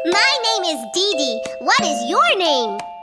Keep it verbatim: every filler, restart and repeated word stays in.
My name is Dee Dee. What is your name?